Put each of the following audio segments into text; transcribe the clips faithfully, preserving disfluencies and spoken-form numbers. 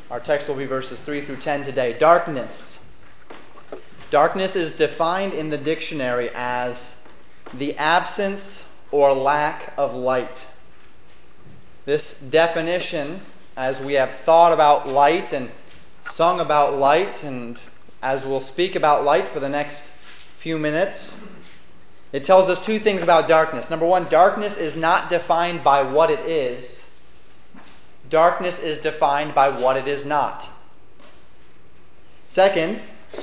Our text will be verses three through ten today. Darkness. Darkness is defined in the dictionary as the absence or lack of light. This definition, as we have thought about light and sung about light, and as we'll speak about light for the next few minutes, it tells us two things about darkness. Number one, darkness is not defined by what it is. Darkness is defined by what it is not. Second,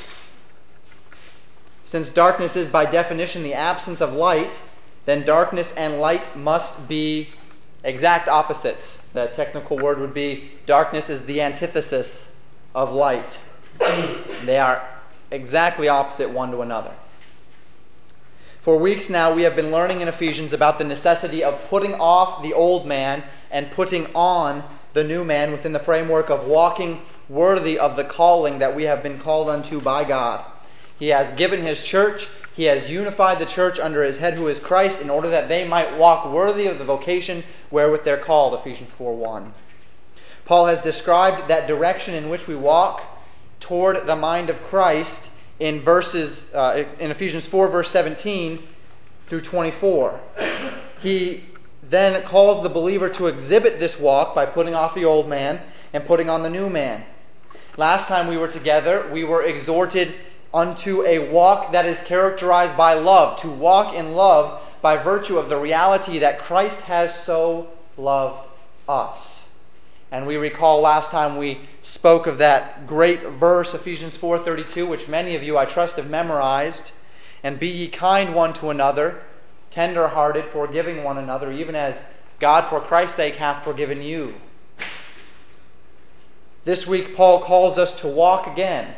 since darkness is by definition the absence of light, then darkness and light must be exact opposites. The technical word would be darkness is the antithesis of light. They are exactly opposite one to another. For weeks now we have been learning in Ephesians about the necessity of putting off the old man and putting on the new man within the framework of walking worthy of the calling that we have been called unto by God. He has given His church, He has unified the church under His head who is Christ in order that they might walk worthy of the vocation wherewith they're called, Ephesians four one. Paul has described that direction in which we walk toward the mind of Christ in verses uh, in Ephesians four verse seventeen through twenty-four. He then calls the believer to exhibit this walk by putting off the old man and putting on the new man. Last time we were together, we were exhorted unto a walk that is characterized by love, to walk in love by virtue of the reality that Christ has so loved us. And we recall last time we spoke of that great verse, Ephesians four thirty-two, which many of you, I trust, have memorized. And be ye kind one to another, tender-hearted, forgiving one another, even as God for Christ's sake hath forgiven you. This week Paul calls us to walk again,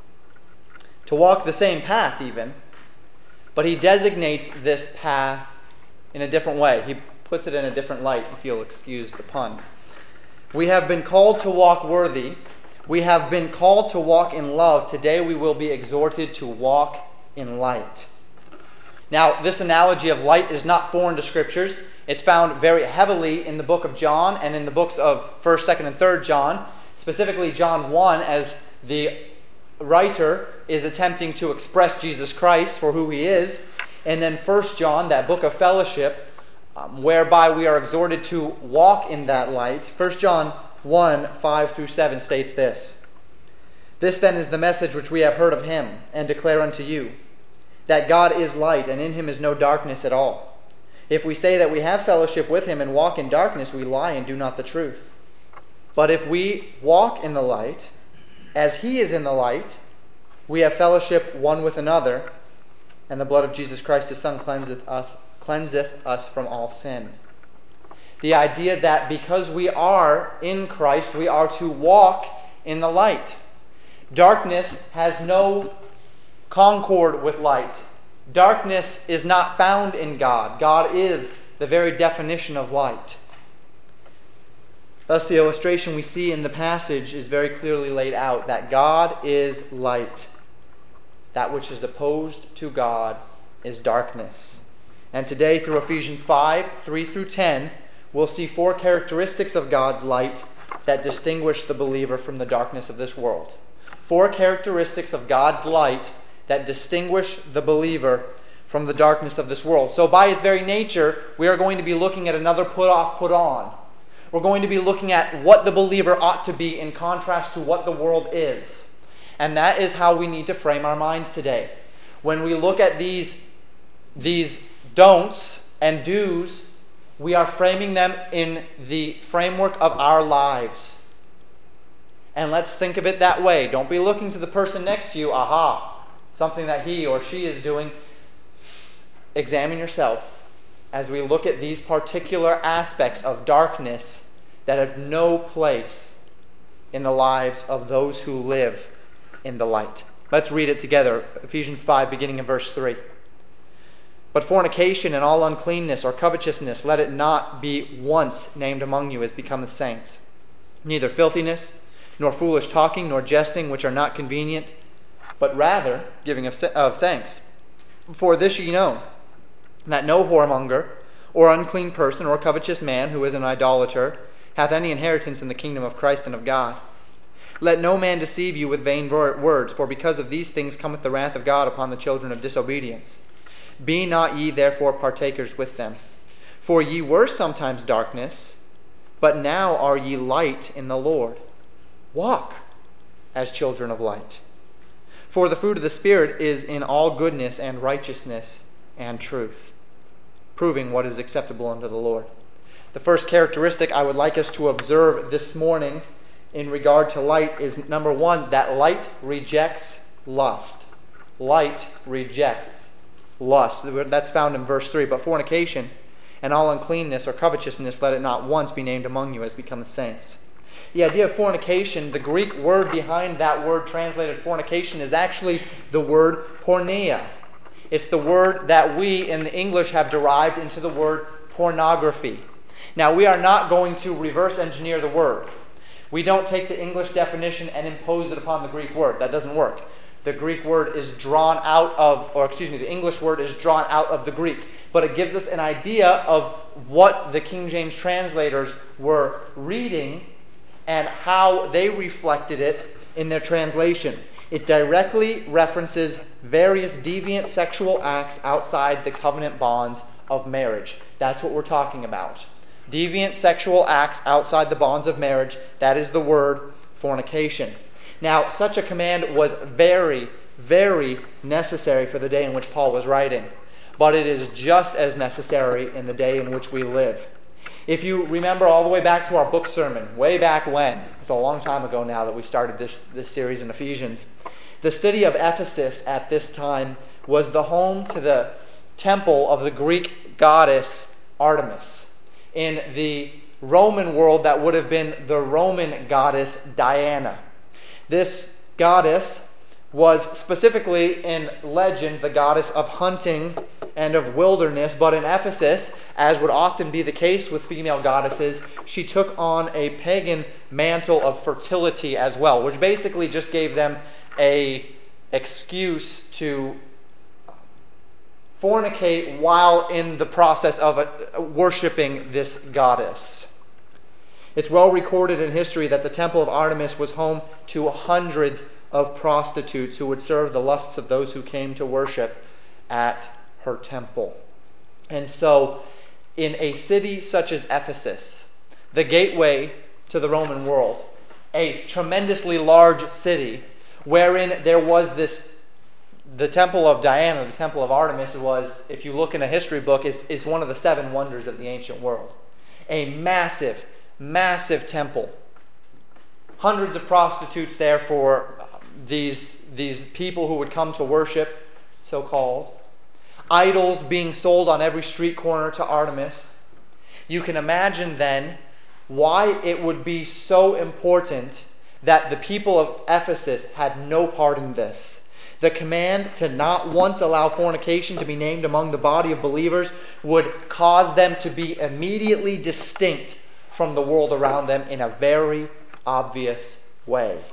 to walk the same path even, but he designates this path in a different way. He puts it in a different light, if you'll excuse the pun. We have been called to walk worthy. We have been called to walk in love. Today we will be exhorted to walk in light. Now, this analogy of light is not foreign to Scriptures. It's found very heavily in the book of John and in the books of first, second, and third John. Specifically John one, as the writer is attempting to express Jesus Christ for who He is. And then first John, that book of fellowship, um, whereby we are exhorted to walk in that light. first John one, five through seven states this: This then is the message which we have heard of Him, and declare unto you, that God is light, and in Him is no darkness at all. If we say that we have fellowship with Him and walk in darkness, we lie and do not the truth. But if we walk in the light, as He is in the light, we have fellowship one with another, and the blood of Jesus Christ His Son cleanseth us, cleanseth us from all sin. The idea that because we are in Christ, we are to walk in the light. Darkness has no concord with light. Darkness is not found in God. God is the very definition of light. Thus, the illustration we see in the passage is very clearly laid out, that God is light. That which is opposed to God is darkness. And today, through Ephesians five, three through ten, we'll see four characteristics of God's light that distinguish the believer from the darkness of this world. Four characteristics of God's light that distinguish the believer from the darkness of this world. So by its very nature, we are going to be looking at another put off, put on. We're going to be looking at what the believer ought to be in contrast to what the world is. And that is how we need to frame our minds today. When we look at these, these don'ts and do's, we are framing them in the framework of our lives. And let's think of it that way. Don't be looking to the person next to you, aha, something that he or she is doing. Examine yourself as we look at these particular aspects of darkness that have no place in the lives of those who live in the light. Let's read it together. Ephesians five, beginning in verse three. But fornication and all uncleanness or covetousness, let it not be once named among you as become the saints. Neither filthiness, nor foolish talking, nor jesting, which are not convenient, but rather giving of, of thanks. For this ye know, that no whoremonger, or unclean person, or covetous man, who is an idolater, hath any inheritance in the kingdom of Christ and of God. Let no man deceive you with vain words, for because of these things cometh the wrath of God upon the children of disobedience. Be not ye therefore partakers with them. For ye were sometimes darkness, but now are ye light in the Lord. Walk as children of light. For the fruit of the Spirit is in all goodness and righteousness and truth, proving what is acceptable unto the Lord. The first characteristic I would like us to observe this morning in regard to light is, number one, that light rejects lust. Light rejects lust. That's found in verse three. But fornication and all uncleanness or covetousness, let it not once be named among you as becometh saints. The idea of fornication, the Greek word behind that word translated fornication, is actually the word porneia. It's the word that we in the English have derived into the word pornography. Now, we are not going to reverse engineer the word. We don't take the English definition and impose it upon the Greek word. That doesn't work. The Greek word is drawn out of, or excuse me, the English word is drawn out of the Greek. But it gives us an idea of what the King James translators were reading and how they reflected it in their translation. It directly references various deviant sexual acts outside the covenant bonds of marriage. That's what we're talking about. Deviant sexual acts outside the bonds of marriage, that is the word fornication. Now, such a command was very, very necessary for the day in which Paul was writing. But it is just as necessary in the day in which we live. If you remember all the way back to our book sermon, way back when, it's a long time ago now that we started this, this series in Ephesians, the city of Ephesus at this time was the home to the temple of the Greek goddess Artemis. In the Roman world, that would have been the Roman goddess Diana. This goddess was specifically in legend the goddess of hunting and of wilderness, but in Ephesus, as would often be the case with female goddesses, she took on a pagan mantle of fertility as well, which basically just gave them a excuse to fornicate while in the process of uh, worshiping this goddess. It's well recorded in history that the temple of Artemis was home to hundreds of prostitutes who would serve the lusts of those who came to worship at her temple. And so, in a city such as Ephesus, the gateway to the Roman world, a tremendously large city, wherein there was this, the temple of Diana, the temple of Artemis was, if you look in a history book, is, is one of the seven wonders of the ancient world. A massive, massive temple. Hundreds of prostitutes there for these, these people who would come to worship, so-called. Idols being sold on every street corner to Artemis. You can imagine then why it would be so important that the people of Ephesus had no part in this. The command to not once allow fornication to be named among the body of believers would cause them to be immediately distinct from the world around them in a very obvious way.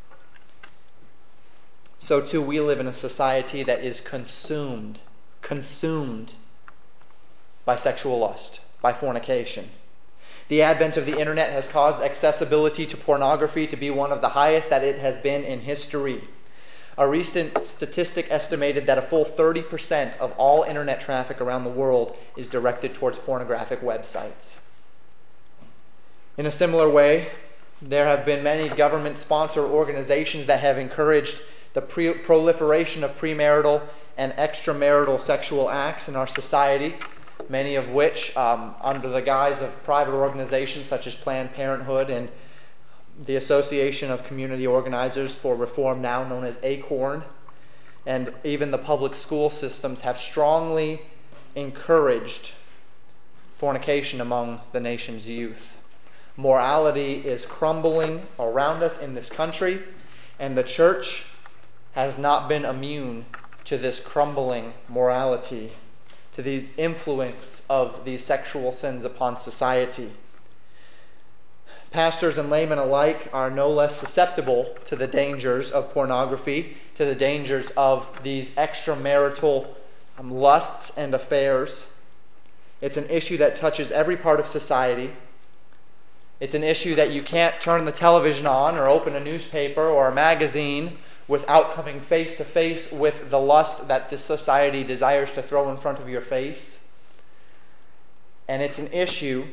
So too, we live in a society that is consumed, consumed by sexual lust, by fornication. The advent of the internet has caused accessibility to pornography to be one of the highest that it has been in history. A recent statistic estimated that a full thirty percent of all internet traffic around the world is directed towards pornographic websites. In a similar way, there have been many government-sponsored organizations that have encouraged the pre- proliferation of premarital and extramarital sexual acts in our society, many of which, um, under the guise of private organizations such as Planned Parenthood and the Association of Community Organizers for Reform, now known as ACORN, and even the public school systems have strongly encouraged fornication among the nation's youth. Morality is crumbling around us in this country, and the church has not been immune to this crumbling morality, to the influence of these sexual sins upon society. Pastors and laymen alike are no less susceptible to the dangers of pornography, to the dangers of these extramarital um, lusts and affairs. It's an issue that touches every part of society. It's an issue that you can't turn the television on or open a newspaper or a magazine without coming face to face with the lust that this society desires to throw in front of your face. And it's an issue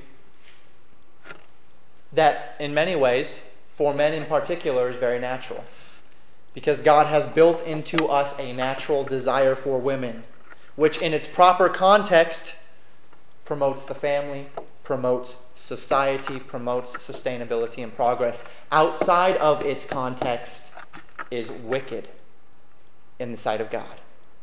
that, in many ways, for men in particular, is very natural. Because God has built into us a natural desire for women, which in its proper context promotes the family, promotes society, promotes sustainability and progress. Outside of its context is wicked in the sight of God.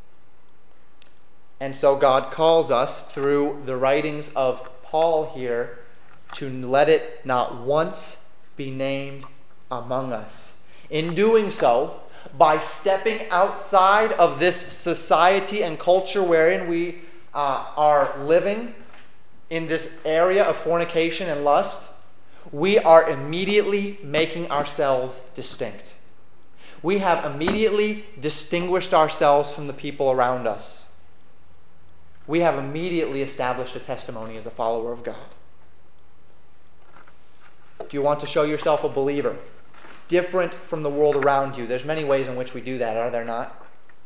And so God calls us through the writings of Paul here to let it not once be named among us. In doing so, by stepping outside of this society and culture wherein we uh, are living, in this area of fornication and lust, we are immediately making ourselves distinct. We have immediately distinguished ourselves from the people around us. We have immediately established a testimony as a follower of God. Do you want to show yourself a believer, different from the world around you? There's many ways in which we do that, are there not?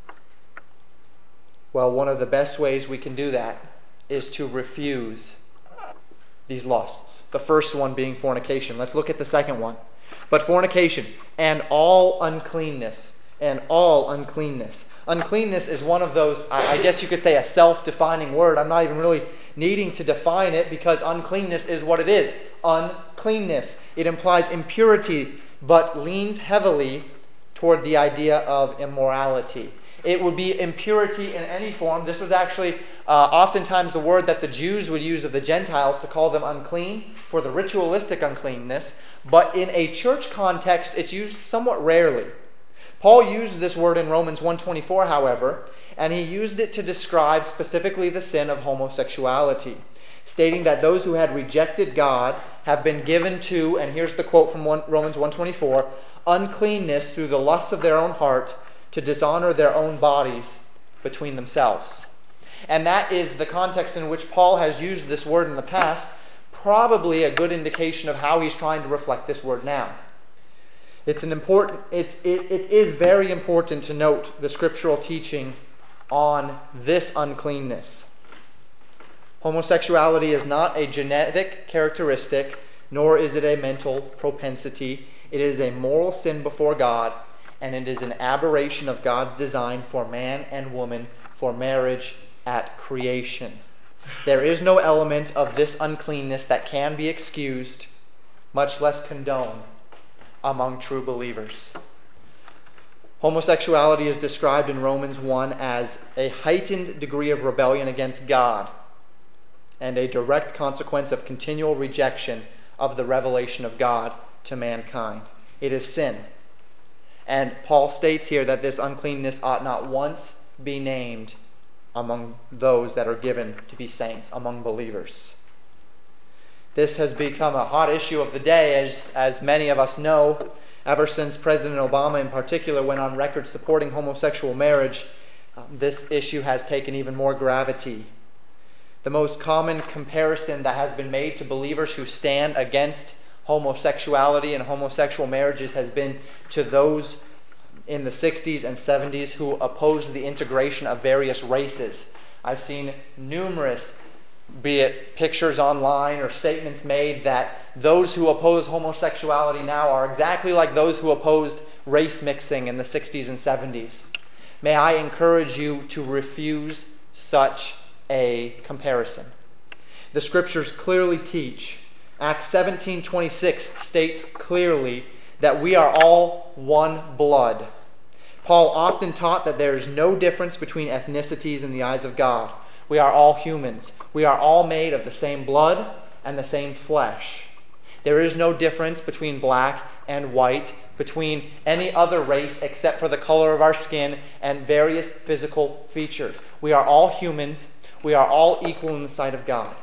Well, one of the best ways we can do that is to refuse these lusts. The first one being fornication. Let's look at the second one. But fornication and all uncleanness, and all uncleanness. Uncleanness is one of those, I guess you could say, a self-defining word. I'm not even really needing to define it, because uncleanness is what it is. Uncleanness. It implies impurity, but leans heavily toward the idea of immorality. It would be impurity in any form. This was actually uh, oftentimes the word that the Jews would use of the Gentiles to call them unclean, for the ritualistic uncleanness. But in a church context, it's used somewhat rarely. Paul used this word in Romans one twenty-four, however, and he used it to describe specifically the sin of homosexuality, stating that those who had rejected God have been given to, and here's the quote from Romans one twenty-four, uncleanness through the lust of their own heart, to dishonor their own bodies between themselves. And that is the context in which Paul has used this word in the past, probably a good indication of how he's trying to reflect this word now. It's an important, it's, it, it is very important to note the scriptural teaching on this uncleanness. Homosexuality is not a genetic characteristic, nor is it a mental propensity. It is a moral sin before God, and it is an aberration of God's design for man and woman for marriage at creation. There is no element of this uncleanness that can be excused, much less condoned, among true believers. Homosexuality is described in Romans one as a heightened degree of rebellion against God and a direct consequence of continual rejection of the revelation of God to mankind. It is sin. And Paul states here that this uncleanness ought not once be named among those that are given to be saints, among believers. This has become a hot issue of the day, as, as many of us know, ever since President Obama in particular went on record supporting homosexual marriage. Um, this issue has taken even more gravity. The most common comparison that has been made to believers who stand against homosexuality and homosexual marriages has been to those in the sixties and seventies who opposed the integration of various races. I've seen numerous, be it pictures online or statements made, that those who oppose homosexuality now are exactly like those who opposed race mixing in the sixties and seventies. May I encourage you to refuse such a comparison. The scriptures clearly teach, Acts seventeen twenty-six states clearly that we are all one blood. Paul often taught that there is no difference between ethnicities in the eyes of God. We are all humans. We are all made of the same blood and the same flesh. There is no difference between black and white, between any other race except for the color of our skin and various physical features. We are all humans. We are all equal in the sight of God.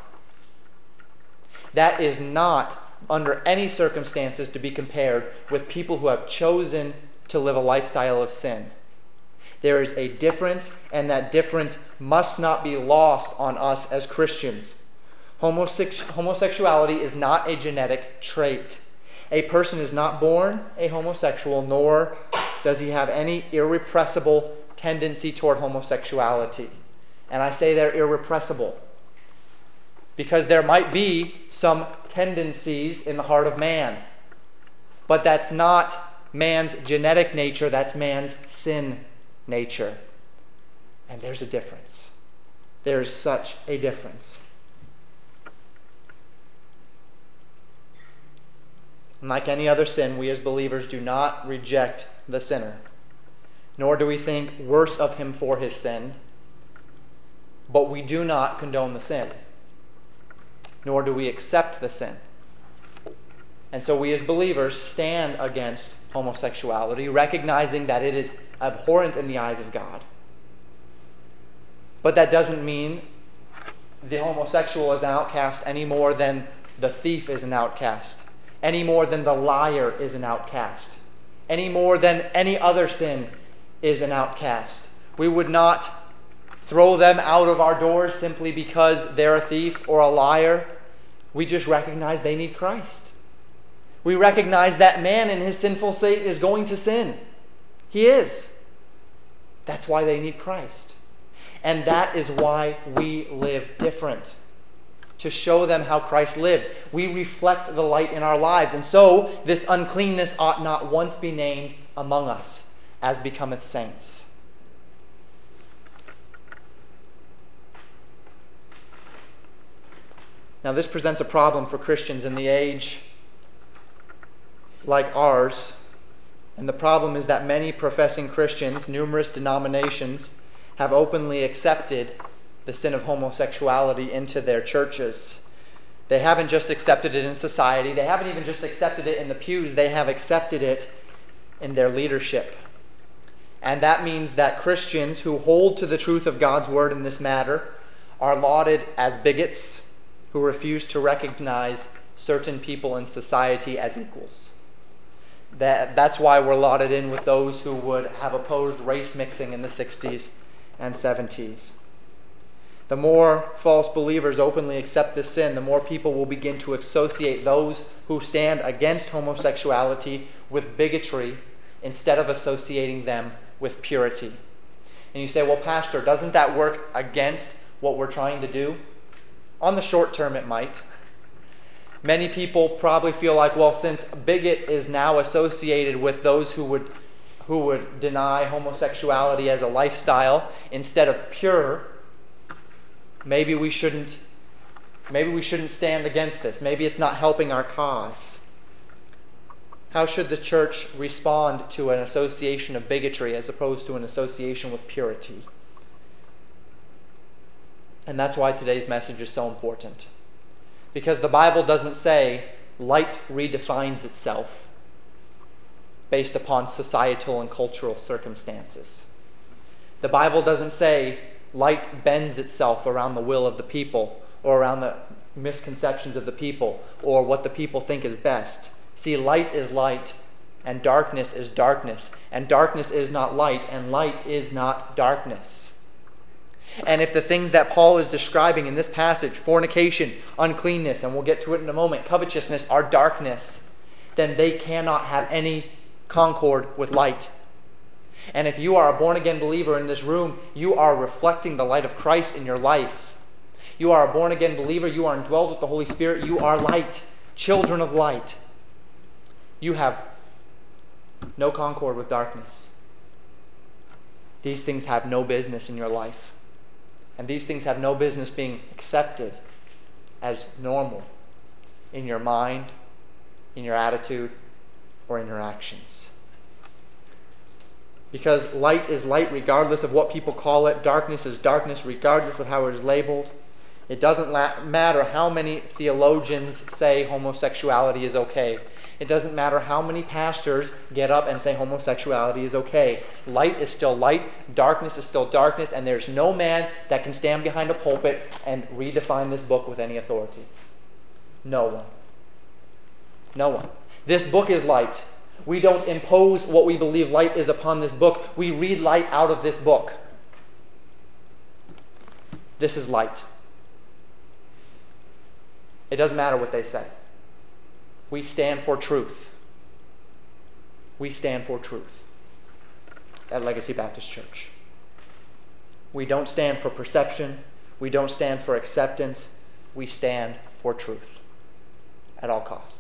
That is not, under any circumstances, to be compared with people who have chosen to live a lifestyle of sin. There is a difference, and that difference must not be lost on us as Christians. Homosex- homosexuality is not a genetic trait. A person is not born a homosexual, nor does he have any irrepressible tendency toward homosexuality. And I say they're irrepressible because there might be some tendencies in the heart of man. But that's not man's genetic nature, that's man's sin nature. And there's a difference. There's such a difference. And like any other sin, we as believers do not reject the sinner, nor do we think worse of him for his sin, but we do not condone the sin, nor do we accept the sin. And so we as believers stand against homosexuality, recognizing that it is abhorrent in the eyes of God. But that doesn't mean the homosexual is an outcast any more than the thief is an outcast, any more than the liar is an outcast, any more than any other sin is an outcast. We would not throw them out of our doors simply because they're a thief or a liar. We just recognize they need Christ. We recognize that man in his sinful state is going to sin. He is. That's why they need Christ. And that is why we live different. To show them how Christ lived. We reflect the light in our lives. And so, this uncleanness ought not once be named among us, as becometh saints. Now, this presents a problem for Christians in the age like ours. And the problem is that many professing Christians, numerous denominations, have openly accepted the sin of homosexuality into their churches. They haven't just accepted it in society. They haven't even just accepted it in the pews. They have accepted it in their leadership. And that means that Christians who hold to the truth of God's word in this matter are lauded as bigots who refuse to recognize certain people in society as equals. That, that's why we're lauded in with those who would have opposed race mixing in the sixties and seventies. The more false believers openly accept this sin, the more people will begin to associate those who stand against homosexuality with bigotry instead of associating them with purity. And you say, well, Pastor, doesn't that work against what we're trying to do? On the short term, it might. Many people probably feel like, well, since bigot is now associated with those who would who would deny homosexuality as a lifestyle instead of pure, maybe we shouldn't maybe we shouldn't stand against this. Maybe it's not helping our cause. How should the church respond to an association of bigotry as opposed to an association with purity? And that's why today's message is so important. Because the Bible doesn't say light redefines itself based upon societal and cultural circumstances. The Bible doesn't say light bends itself around the will of the people or around the misconceptions of the people or what the people think is best. See, light is light and darkness is darkness, and darkness is not light and light is not darkness. And if the things that Paul is describing in this passage, fornication, uncleanness, and we'll get to it in a moment, covetousness, are darkness, then they cannot have any concord with light. And if you are a born-again believer in this room, you are reflecting the light of Christ in your life. You are a born-again believer, you are indwelled with the Holy Spirit, you are light, children of light. You have no concord with darkness. These things have no business in your life. And these things have no business being accepted as normal in your mind, in your attitude, or in your actions. Because light is light regardless of what people call it. Darkness is darkness regardless of how it is labeled. It doesn't la- matter how many theologians say homosexuality is okay. It doesn't matter how many pastors get up and say homosexuality is okay. Light is still light, darkness is still darkness, and there's no man that can stand behind a pulpit and redefine this book with any authority. No one. No one. This book is light. We don't impose what we believe light is upon this book. We read light out of this book. This is light. It doesn't matter what they say. We stand for truth. We stand for truth at Legacy Baptist Church. We don't stand for perception. We don't stand for acceptance. We stand for truth at all costs.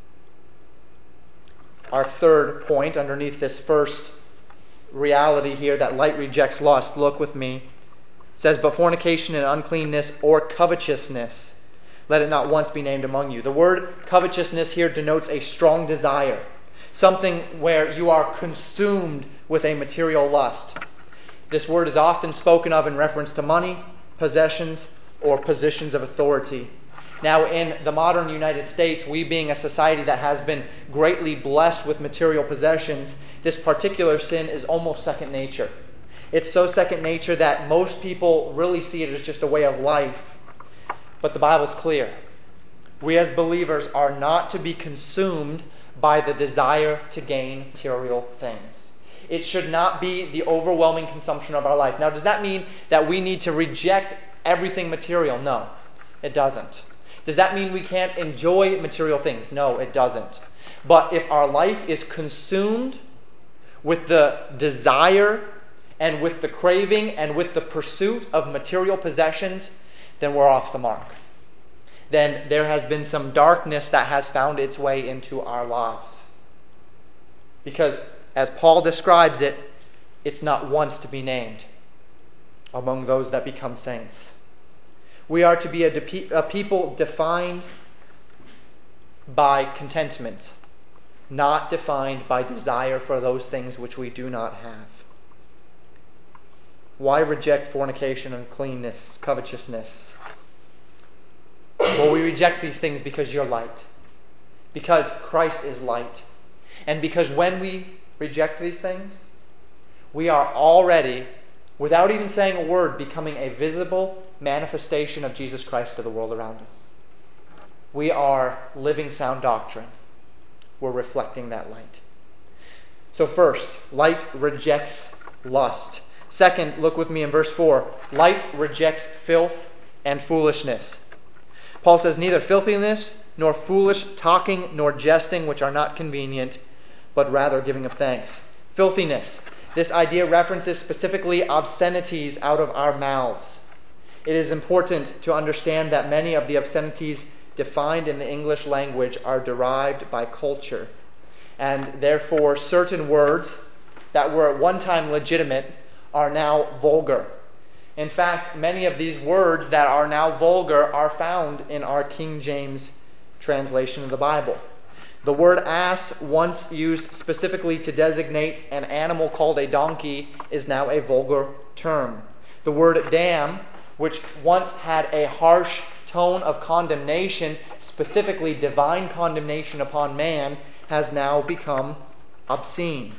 Our third point underneath this first reality here, that light rejects lust, look with me. It says, but fornication and uncleanness or covetousness, let it not once be named among you. The word covetousness here denotes a strong desire, something where you are consumed with a material lust. This word is often spoken of in reference to money, possessions, or positions of authority. Now, in the modern United States, we being a society that has been greatly blessed with material possessions, this particular sin is almost second nature. It's so second nature that most people really see it as just a way of life. But the Bible's clear. We as believers are not to be consumed by the desire to gain material things. It should not be the overwhelming consumption of our life. Now, does that mean that we need to reject everything material? No, it doesn't. Does that mean we can't enjoy material things? No, it doesn't. But if our life is consumed with the desire and with the craving and with the pursuit of material possessions, then we're off the mark. Then there has been some darkness that has found its way into our lives. Because, as Paul describes it, it's not once to be named among those that become saints. We are to be a, de- a people defined by contentment, not defined by desire for those things which we do not have. Why reject fornication, uncleanness, covetousness? Well, we reject these things because you're light. Because Christ is light. And because when we reject these things, we are already, without even saying a word, becoming a visible manifestation of Jesus Christ to the world around us. We are living sound doctrine. We're reflecting that light. So first, light rejects lust. Second, look with me in verse four. Light rejects filth and foolishness. Paul says, neither filthiness, nor foolish talking, nor jesting, which are not convenient, but rather giving of thanks. Filthiness. This idea references specifically obscenities out of our mouths. It is important to understand that many of the obscenities defined in the English language are derived by culture. And therefore, certain words that were at one time legitimate are now vulgar. In fact, many of these words that are now vulgar are found in our King James translation of the Bible. The word ass, once used specifically to designate an animal called a donkey, is now a vulgar term. The word damn, which once had a harsh tone of condemnation, specifically divine condemnation upon man, has now become obscene.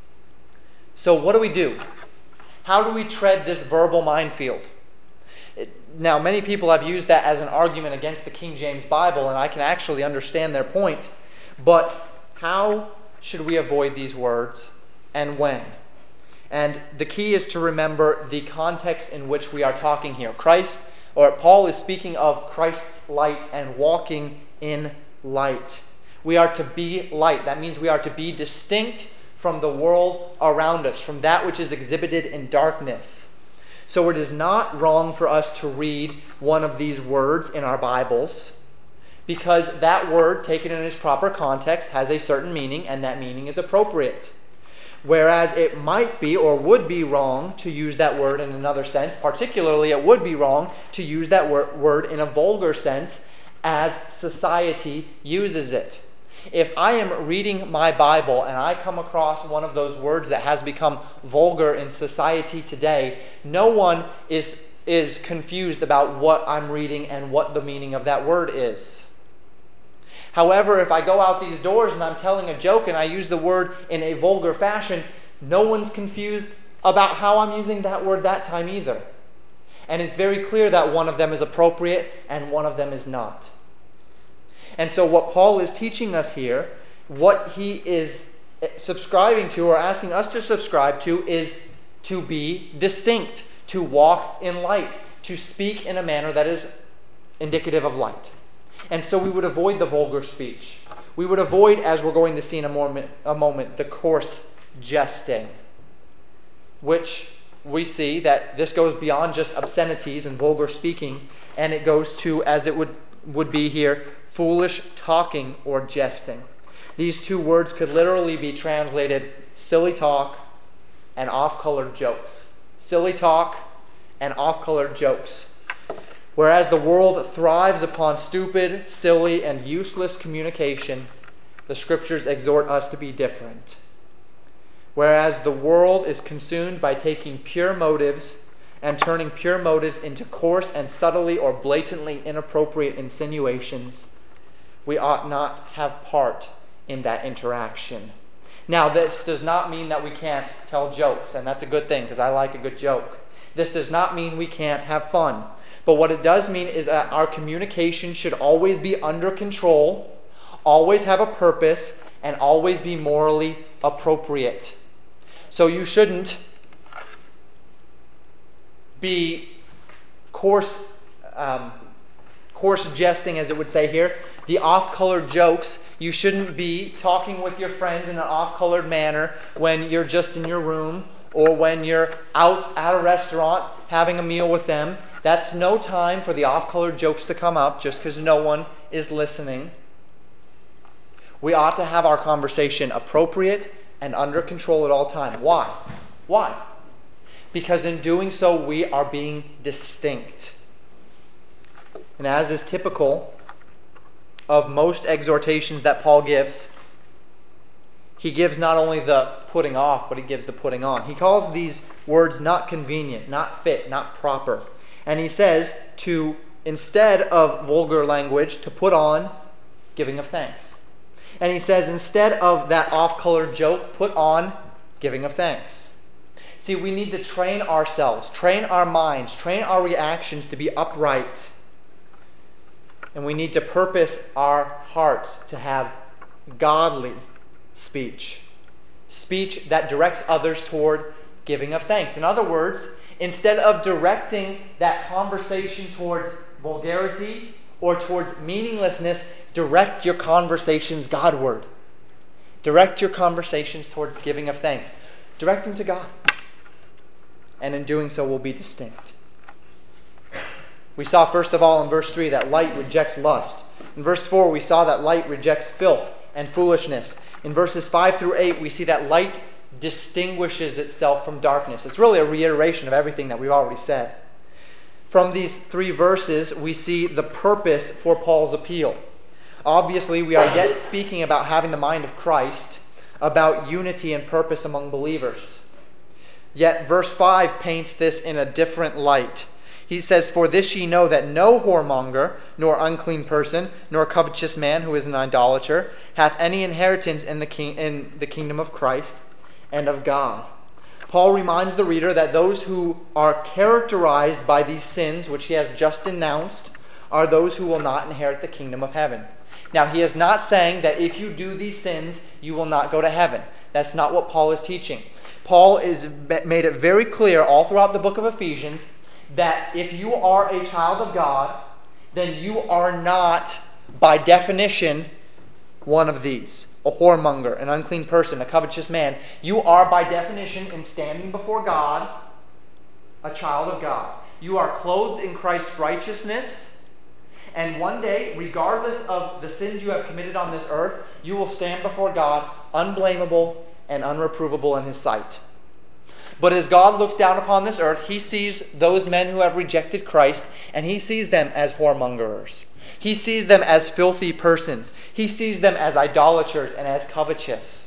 So what do we do? How do we tread this verbal minefield? It, now, many people have used that as an argument against the King James Bible, and I can actually understand their point. But how should we avoid these words, and when? And the key is to remember the context in which we are talking here. Christ, or Paul is speaking of Christ's light and walking in light. We are to be light. That means we are to be distinct from the world around us, from that which is exhibited in darkness. So it is not wrong for us to read one of these words in our Bibles, because that word, taken in its proper context, has a certain meaning, and that meaning is appropriate. Whereas it might be or would be wrong to use that word in another sense. Particularly, it would be wrong to use that wor- word in a vulgar sense as society uses it. If I am reading my Bible and I come across one of those words that has become vulgar in society today, no one is, is confused about what I'm reading and what the meaning of that word is. However, if I go out these doors and I'm telling a joke and I use the word in a vulgar fashion, no one's confused about how I'm using that word that time either. And it's very clear that one of them is appropriate and one of them is not. And so what Paul is teaching us here, what he is subscribing to or asking us to subscribe to, is to be distinct, to walk in light, to speak in a manner that is indicative of light. And so we would avoid the vulgar speech. We would avoid, as we're going to see in a moment, a moment the coarse jesting, which we see that this goes beyond just obscenities and vulgar speaking, and it goes to, as it would, would be here, foolish talking or jesting. These two words could literally be translated silly talk and off-colored jokes. Silly talk and off-colored jokes. Whereas the world thrives upon stupid, silly, and useless communication, the Scriptures exhort us to be different. Whereas the world is consumed by taking pure motives and turning pure motives into coarse and subtly or blatantly inappropriate insinuations, we ought not have part in that interaction. Now, this does not mean that we can't tell jokes, and that's a good thing because I like a good joke. This does not mean we can't have fun. But what it does mean is that our communication should always be under control, always have a purpose, and always be morally appropriate. So you shouldn't be coarse, um, coarse jesting, as it would say here. The off-colored jokes, you shouldn't be talking with your friends in an off-colored manner when you're just in your room or when you're out at a restaurant having a meal with them. That's no time for the off-colored jokes to come up just because no one is listening. We ought to have our conversation appropriate and under control at all times. Why? Why? Because in doing so, we are being distinct. And as is typical of most exhortations that Paul gives, he gives not only the putting off, but he gives the putting on. He calls these words not convenient, not fit, not proper. And he says to, instead of vulgar language, to put on giving of thanks. And he says, instead of that off-colored joke, put on giving of thanks. See, we need to train ourselves, train our minds, train our reactions to be upright. And we need to purpose our hearts to have godly speech. Speech that directs others toward giving of thanks. In other words, instead of directing that conversation towards vulgarity or towards meaninglessness, direct your conversations Godward. Direct your conversations towards giving of thanks. Direct them to God. And in doing so, we'll be distinct. We saw, first of all, in verse three, that light rejects lust. In verse four, we saw that light rejects filth and foolishness. In verses five through eight, we see that light distinguishes itself from darkness. It's really a reiteration of everything that we've already said. From these three verses, we see the purpose for Paul's appeal. Obviously, we are yet speaking about having the mind of Christ, about unity and purpose among believers. Yet verse five paints this in a different light. He says, "For this ye know that no whoremonger, nor unclean person, nor covetous man who is an idolater, hath any inheritance in the king, in the kingdom of Christ and of God." Paul reminds the reader that those who are characterized by these sins, which he has just denounced, are those who will not inherit the kingdom of heaven. Now, he is not saying that if you do these sins, you will not go to heaven. That's not what Paul is teaching. Paul has made it very clear all throughout the book of Ephesians that if you are a child of God, then you are not, by definition, one of these. A whoremonger, an unclean person, a covetous man. You are, by definition, in standing before God, a child of God. You are clothed in Christ's righteousness, and one day, regardless of the sins you have committed on this earth, you will stand before God unblameable and unreprovable in His sight. But as God looks down upon this earth, He sees those men who have rejected Christ, and He sees them as whoremongers. He sees them as filthy persons. He sees them as idolaters and as covetous.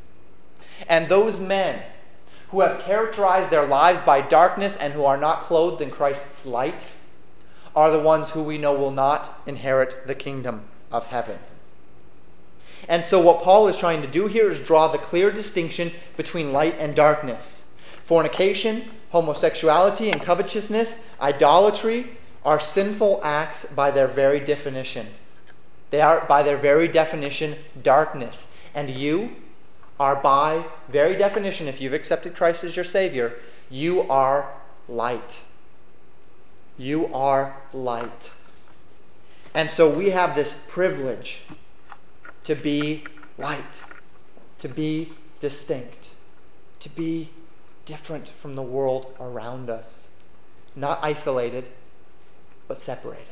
And those men who have characterized their lives by darkness and who are not clothed in Christ's light are the ones who we know will not inherit the kingdom of heaven. And so what Paul is trying to do here is draw the clear distinction between light and darkness. Fornication, homosexuality, and covetousness, idolatry, are sinful acts by their very definition. They are, by their very definition, darkness. And you are, by very definition, if you've accepted Christ as your Savior, you are light. You are light. And so we have this privilege to be light, to be distinct, to be different from the world around us. Not isolated, but separated.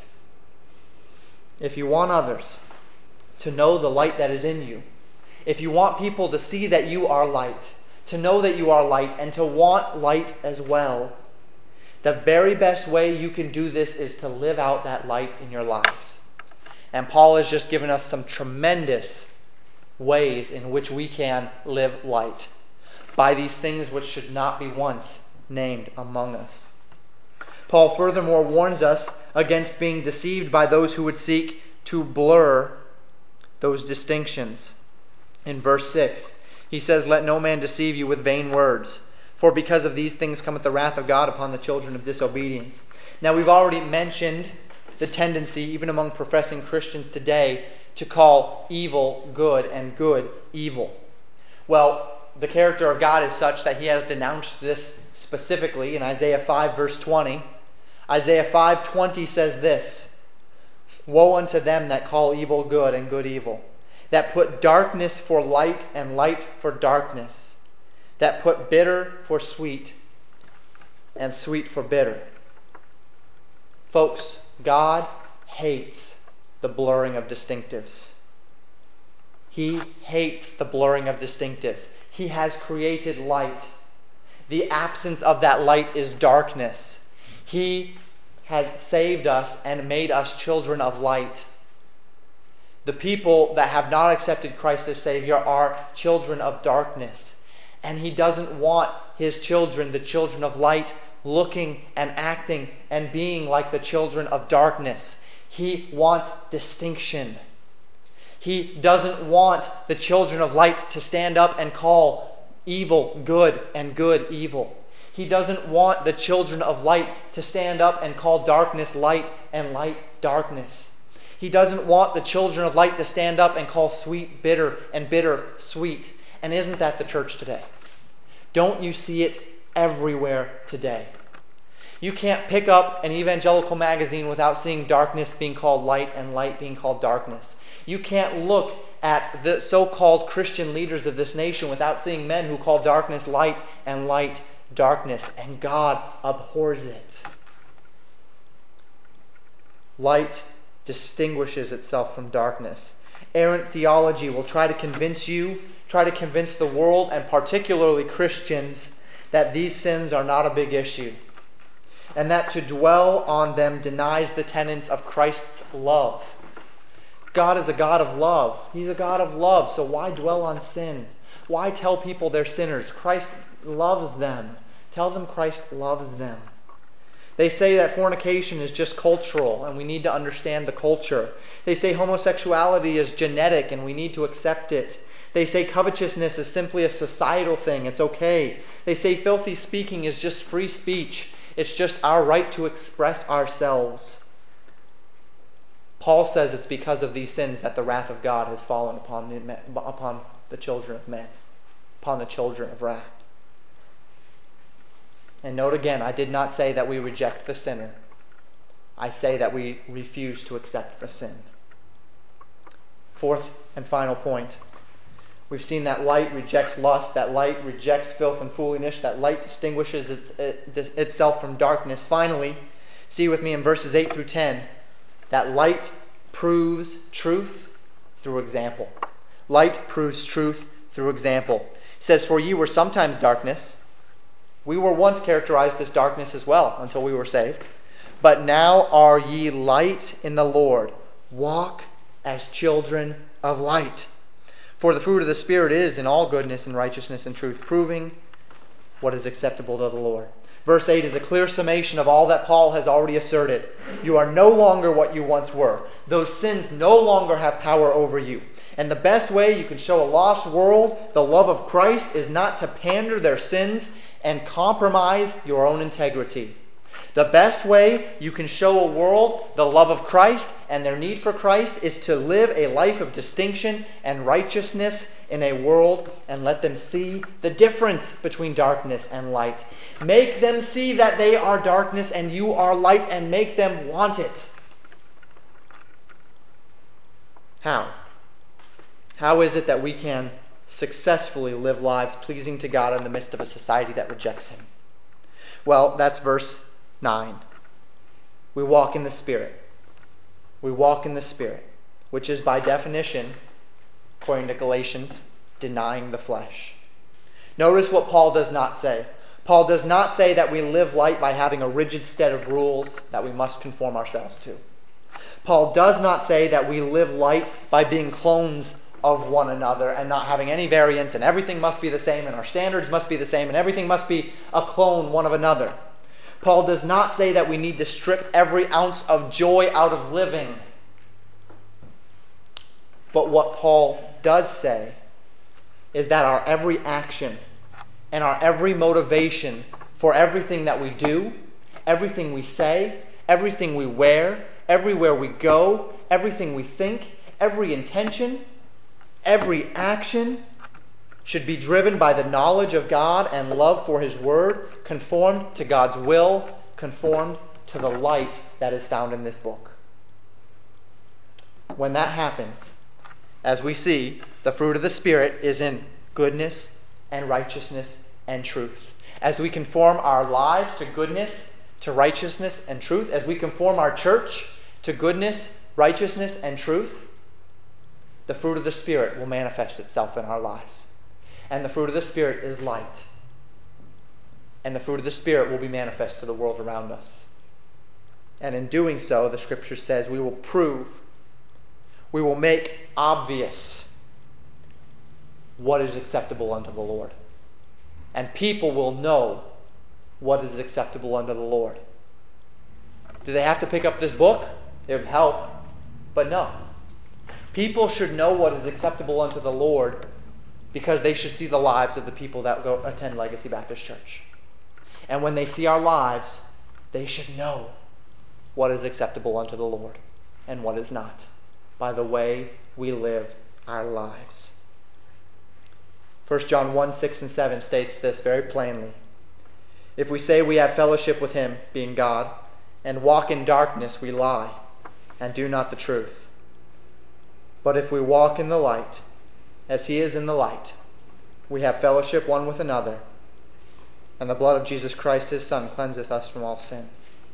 If you want others to know the light that is in you, if you want people to see that you are light, to know that you are light, and to want light as well, the very best way you can do this is to live out that light in your lives. And Paul has just given us some tremendous ways in which we can live light by these things which should not be once named among us. Paul furthermore warns us against being deceived by those who would seek to blur those distinctions. In verse six, he says, "Let no man deceive you with vain words, for because of these things cometh the wrath of God upon the children of disobedience." Now we've already mentioned the tendency, even among professing Christians today, to call evil good and good evil. Well, the character of God is such that he has denounced this specifically in Isaiah five verse twenty. Isaiah five twenty says this, "Woe unto them that call evil good and good evil, that put darkness for light and light for darkness, that put bitter for sweet and sweet for bitter." Folks, God hates the blurring of distinctives. He hates the blurring of distinctives. He has created light. The absence of that light is darkness. He has saved us and made us children of light. The people that have not accepted Christ as Savior are children of darkness. And He doesn't want His children, the children of light, looking and acting and being like the children of darkness. He wants distinction. He doesn't want the children of light to stand up and call evil good and good evil. He doesn't want the children of light to stand up and call darkness light and light darkness. He doesn't want the children of light to stand up and call sweet bitter and bitter sweet. And isn't that the church today? Don't you see it everywhere today? You can't pick up an evangelical magazine without seeing darkness being called light and light being called darkness. You can't look at the so-called Christian leaders of this nation without seeing men who call darkness light and light darkness. And God abhors it. Light distinguishes itself from darkness. Errant theology will try to convince you, try to convince the world, and particularly Christians, that these sins are not a big issue, and that to dwell on them denies the tenets of Christ's love. God is a God of love. He's a God of love, so why dwell on sin? Why tell people they're sinners? Christ loves them. Tell them Christ loves them. They say that fornication is just cultural, and we need to understand the culture. They say homosexuality is genetic, and we need to accept it. They say covetousness is simply a societal thing. It's okay. They say filthy speaking is just free speech. It's just our right to express ourselves. Paul says it's because of these sins that the wrath of God has fallen upon the, upon the children of men, upon the children of wrath. And note again, I did not say that we reject the sinner. I say that we refuse to accept the sin. Fourth and final point. We've seen that light rejects lust, that light rejects filth and foolishness, that light distinguishes its, it, itself from darkness. Finally, see with me in verses eight through ten, that light proves truth through example. Light proves truth through example. It says, "For ye were sometimes darkness." We were once characterized as darkness as well until we were saved. "But now are ye light in the Lord. Walk as children of light. For the fruit of the Spirit is in all goodness and righteousness and truth, proving what is acceptable to the Lord." Verse eight is a clear summation of all that Paul has already asserted. You are no longer what you once were. Those sins no longer have power over you. And the best way you can show a lost world the love of Christ is not to pander their sins and compromise your own integrity. The best way you can show a world the love of Christ and their need for Christ is to live a life of distinction and righteousness in a world and let them see the difference between darkness and light. Make them see that they are darkness and you are light, and make them want it. How? How is it that we can successfully live lives pleasing to God in the midst of a society that rejects Him? Well, that's verse nine. We walk in the Spirit. We walk in the Spirit, which is by definition, according to Galatians, denying the flesh. Notice what Paul does not say. Paul does not say that we live light by having a rigid set of rules that we must conform ourselves to. Paul does not say that we live light by being clones of one another and not having any variance, and everything must be the same, and our standards must be the same, and everything must be a clone one of another. Paul does not say that we need to strip every ounce of joy out of living. But what Paul does say is that our every action and our every motivation for everything that we do, everything we say, everything we wear, everywhere we go, everything we think, every intention, every action should be driven by the knowledge of God and love for His Word, conformed to God's will, conformed to the light that is found in this book. When that happens, as we see, the fruit of the Spirit is in goodness and righteousness and truth. As we conform our lives to goodness, to righteousness and truth, as we conform our church to goodness, righteousness and truth, the fruit of the Spirit will manifest itself in our lives. And the fruit of the Spirit is light. And the fruit of the Spirit will be manifest to the world around us. And in doing so, the Scripture says, we will prove, we will make obvious what is acceptable unto the Lord. And people will know what is acceptable unto the Lord. Do they have to pick up this book? It would help. But no. People should know what is acceptable unto the Lord because they should see the lives of the people that go attend Legacy Baptist Church. And when they see our lives, they should know what is acceptable unto the Lord and what is not by the way we live our lives. First John one, six and seven states this very plainly. If we say we have fellowship with Him, being God, and walk in darkness, we lie and do not the truth. But if we walk in the light, as He is in the light, we have fellowship one with another, and the blood of Jesus Christ, His Son, cleanseth us from all sin.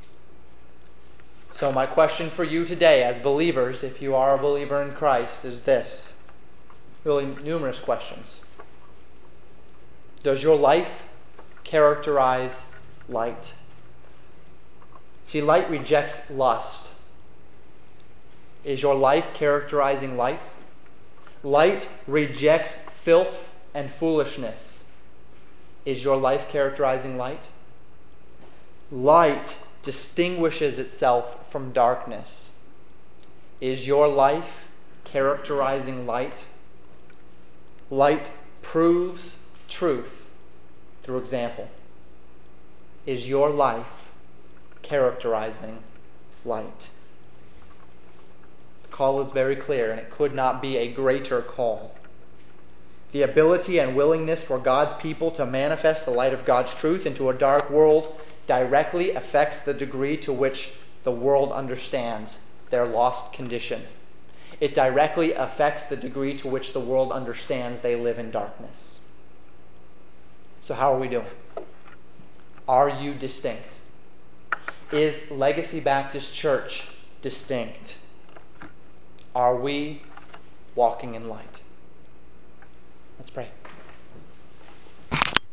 So my question for you today as believers, if you are a believer in Christ, is this. Really numerous questions. Does your life characterize light? See, light rejects lust. Is your life characterizing light? Light rejects filth and foolishness. Is your life characterizing light? Light distinguishes itself from darkness. Is your life characterizing light? Light proves truth through example. Is your life characterizing light? The call is very clear, and it could not be a greater call. The ability and willingness for God's people to manifest the light of God's truth into a dark world directly affects the degree to which the world understands their lost condition. It directly affects the degree to which the world understands they live in darkness. So how are we doing? Are you distinct? Is Legacy Baptist Church distinct? Are we walking in light? Let's pray.